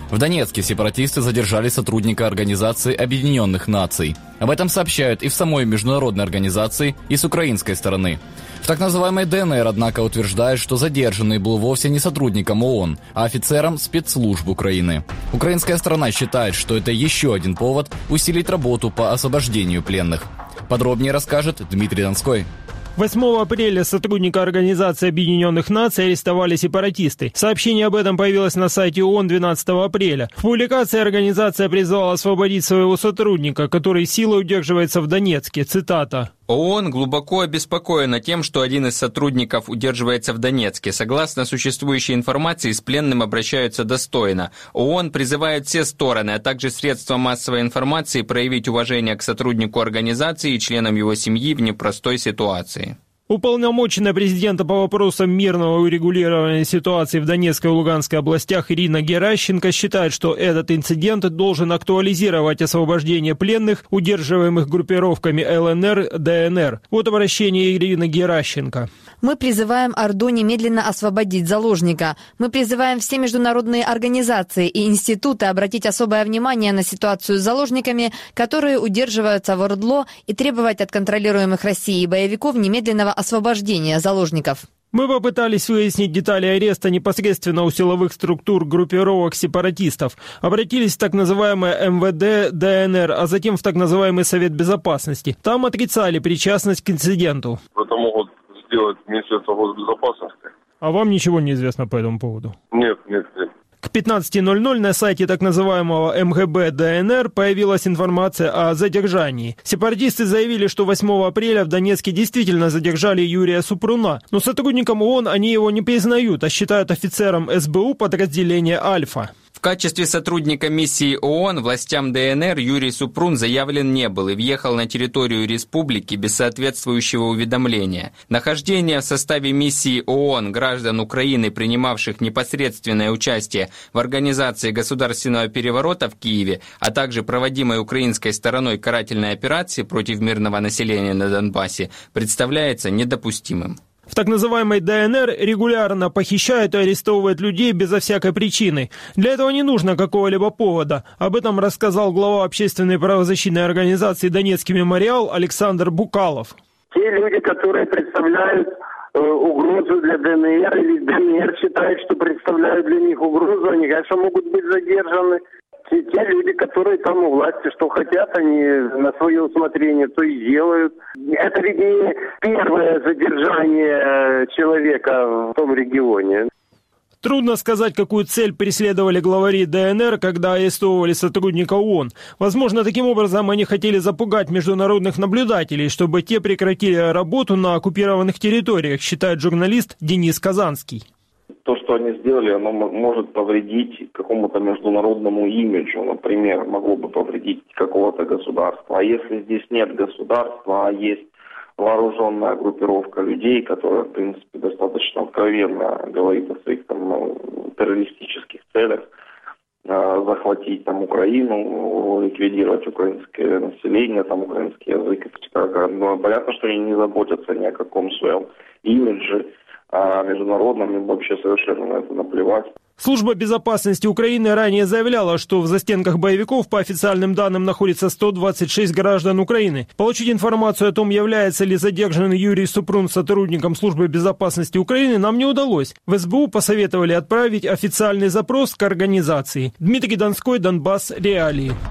В Донецке сепаратисты задержали сотрудника Организации Объединенных Наций. Об этом сообщают и в самой международной организации, и с украинской стороны. В так называемой ДНР, однако, утверждают, что задержанный был вовсе не сотрудником ООН, а офицером спецслужб Украины. Украинская сторона считает, что это еще один повод усилить работу по освобождению пленных. Подробнее расскажет Дмитрий Донской. 8 апреля сотрудника Организации Объединенных Наций арестовали сепаратисты. Сообщение об этом появилось на сайте ООН 12 апреля. В публикации организация призвала освободить своего сотрудника, который силой удерживается в Донецке. Цитата. ООН глубоко обеспокоена тем, что один из сотрудников удерживается в Донецке. Согласно существующей информации, с пленным обращаются достойно. ООН призывает все стороны, а также средства массовой информации проявить уважение к сотруднику организации и членам его семьи в непростой ситуации. Уполномоченная президента по вопросам мирного урегулирования ситуации в Донецкой и Луганской областях Ирина Геращенко считает, что этот инцидент должен актуализировать освобождение пленных, удерживаемых группировками ЛНР, ДНР. Вот обращение Ирины Геращенко. Мы призываем Орду немедленно освободить заложника. Мы призываем все международные организации и институты обратить особое внимание на ситуацию с заложниками, которые удерживаются в ОРДЛО, и требовать от контролируемых Россией боевиков немедленного освобождения заложников. Мы попытались выяснить детали ареста непосредственно у силовых структур группировок сепаратистов. Обратились в так называемое МВД ДНР, а затем в так называемый Совет Безопасности. Там отрицали причастность к инциденту. Это могут сделать Министерство госбезопасности. А вам ничего не известно по этому поводу? Нет. К 15:00 на сайте так называемого МГБ ДНР появилась информация о задержании. Сепаратисты заявили, что 8 апреля в Донецке действительно задержали Юрия Супруна, но сотрудникам ООН они его не признают, а считают офицером СБУ подразделения «Альфа». В качестве сотрудника миссии ООН властям ДНР Юрий Супрун заявлен не был и въехал на территорию республики без соответствующего уведомления. Нахождение в составе миссии ООН граждан Украины, принимавших непосредственное участие в организации государственного переворота в Киеве, а также проводимой украинской стороной карательной операции против мирного населения на Донбассе, представляется недопустимым. В так называемой ДНР регулярно похищают и арестовывают людей безо всякой причины. Для этого не нужно какого-либо повода. Об этом рассказал глава общественной правозащитной организации «Донецкий мемориал» Александр Букалов. Те люди, которые представляют угрозу для ДНР, или ДНР считает, что представляют для них угрозу, они, конечно, могут быть задержаны. Те люди, которые там у власти, что хотят, они на свое усмотрение то и делают. Это ведь не первое задержание человека в том регионе. Трудно сказать, какую цель преследовали главари ДНР, когда арестовывали сотрудника ООН. Возможно, таким образом они хотели запугать международных наблюдателей, чтобы те прекратили работу на оккупированных территориях, считает журналист Денис Казанский. То, что они сделали, оно может повредить какому-то международному имиджу, например, могло бы повредить какого-то государства. А если здесь нет государства, а есть вооруженная группировка людей, которая, в принципе, достаточно откровенно говорит о своих террористических целях, захватить Украину, ликвидировать украинское население, украинский язык, понятно, что они не заботятся ни о каком своем имидже, а международным им вообще совершенно на это наплевать. Служба безопасности Украины ранее заявляла, что в застенках боевиков по официальным данным находится 126 граждан Украины. Получить информацию о том, является ли задержанный Юрий Супрун сотрудником Службы безопасности Украины, нам не удалось. В СБУ посоветовали отправить официальный запрос к организации. Дмитрий Донской, Донбасс, Реалии.